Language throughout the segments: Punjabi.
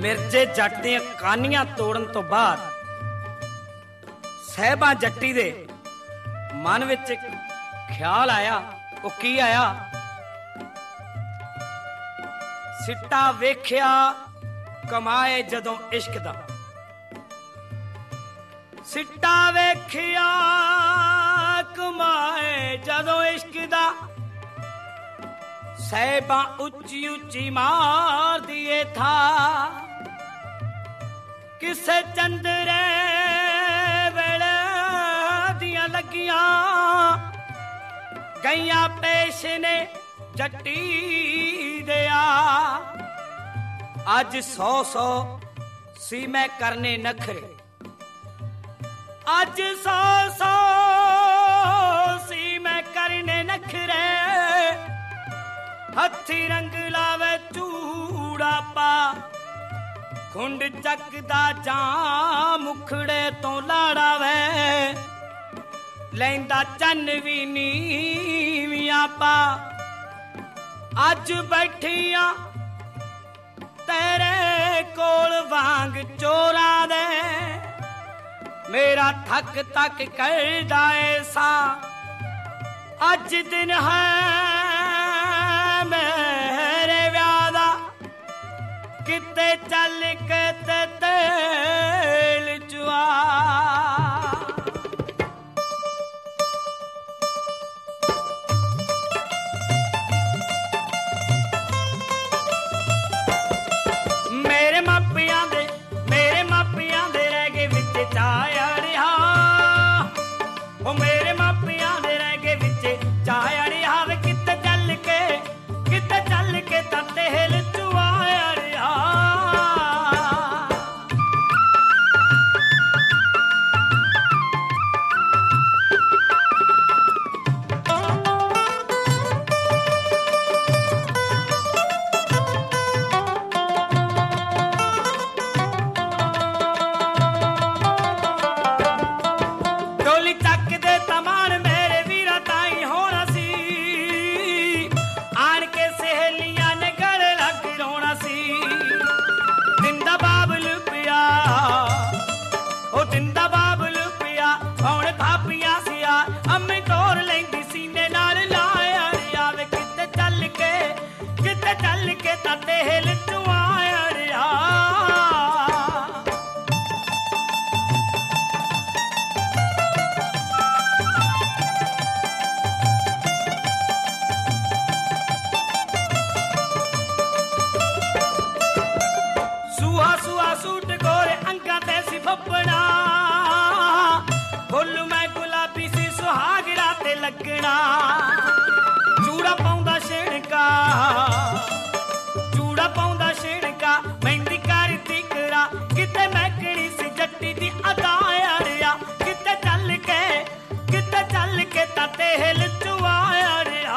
मिर्जे जट ਦੀਆਂ ਕਾਨੀਆਂ ਤੋੜਨ ਤੋਂ ਬਾਅਦ ਸਹਿਬਾ ਜੱਟੀ ਦੇ ਮਨ ਵਿੱਚ ਇੱਕ ਖਿਆਲ ਆਇਆ। ਉਹ ਕੀ ਆਇਆ? ਸਿੱਟਾ ਵੇਖਿਆ ਕਮਾਏ ਜਦੋਂ ਇਸ਼ਕ ਦਾ, ਸਿੱਟਾ ਵੇਖਿਆ ਕਮਾਏ ਜਦੋਂ ਇਸ਼ਕ ਦਾ, ਸਹਿਬਾ ਉੱਚੀ ਉੱਚੀ ਮਾਰਦੀ ਏ ਥਾ, ਕਿਸੇ ਚੰਦਰੇ ਵੇਲੇ ਦੀਆਂ ਲੱਗੀਆਂ ਗਈਆਂ ਪੇਸ਼ ਨੇ ਜੱਟੀ ਦਿਆ। ਅੱਜ 100 ਸੀ ਮੈਂ ਕਰਨੇ ਨਖਰੇ, ਅੱਜ 100 ਸੀ ਮੈਂ ਕਰਨੇ ਨਖਰੇ, ਹੱਥੀ ਰੰਗ ਲਾਵੇ ਚੂੜਾ ਪਾ, ਖੁੰਡ ਚੱਕਦਾ ਜਾਂ ਮੁਖੜੇ ਤੋਂ ਲਾੜਾ ਵੇ, ਲੈਂਦਾ ਚੰਨ ਵੀ ਨੀਵੀਆਂ ਪਾ। ਅੱਜ ਬੈਠੀਆਂ ਤੇਰੇ ਕੋਲ ਵਾਂਗ ਚੋਰਾਂ ਦੇ, ਮੇਰਾ ਥੱਕ ਤੱਕ ਕਰਦਾ ਏ ਸਾ। ਅੱਜ ਦਿਨ ਹੈ ਮੇਰੇ ਵਿਆਹ ਦਾ, ਕਿਤੇ ਚੱਲ ਕੇ ਤੇ ਤੇਲ ਚੁਆ। ਮੇਰੇ ਮਾਪਿਆਂ ਦੇ ਰਹਿ ਗਏ ਵਿੱਚ ਚਾਅ ਅੜਿਆ, ਉਹ ਮੇਰੇ ਮਾਪਿਆਂ ਦੇ ਰਹਿ ਗਏ ਵਿੱਚ ਚਾਅ ਅੜਿਆ ਵੇ, ਕਿਤੇ ਚੱਲ ਕੇ ਤਾਂ ਤੇਲ ਚੁਆ ਅੜਿਆ। ਚੂੜਾ ਪਾਉਂਦਾ ਛਿਣਕਾ ਮਹਿੰਦੀ ਕਰਦੀ ਕਰਾ, ਕਿਤੇ ਮਹਿਕਣੀ ਸੀ ਜੱਟੀ ਦੀ ਅਦਾ ਅੜਿਆ, ਕਿਤੇ ਚੱਲ ਕੇ ਤਾਂ ਤੇਲ ਚੁਆ ਅੜਿਆ।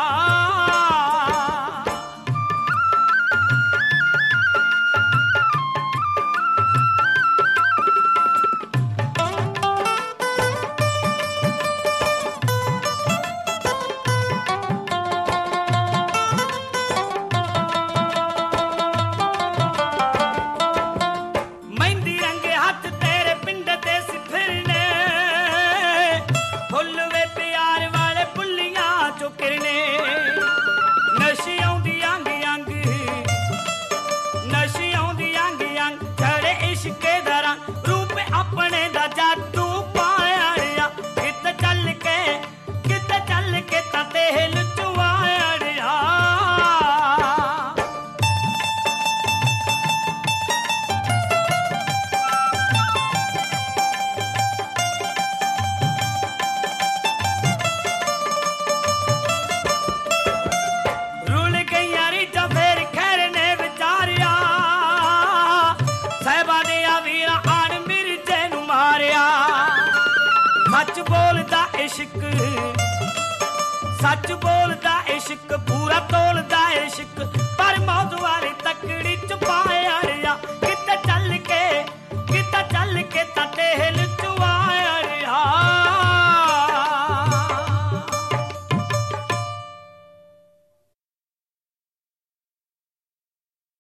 सच बोलदा इश्क पूरा तोलदा इश्क, पर मौत वाली तकड़ी च पाया, किते चल के तां तेल